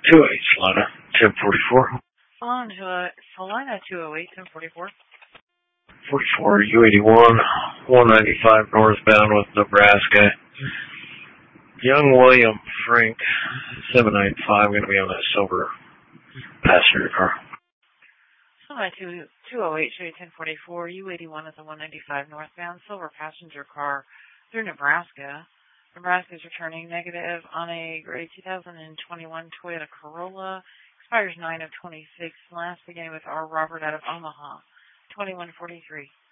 2-8, Salina, 1044. On to Salina, 208, 1044. 44, U81, 195 northbound with Nebraska. Young William Frank, 795, going to be on that silver passenger car. Salina, 208, show you 1044, U81 is a 195 northbound silver passenger car through Nebraska. Nebraska is returning negative on a gray 2021 Toyota Corolla. Expires 9 of 26. Last beginning with R. Robert out of Omaha. 2143.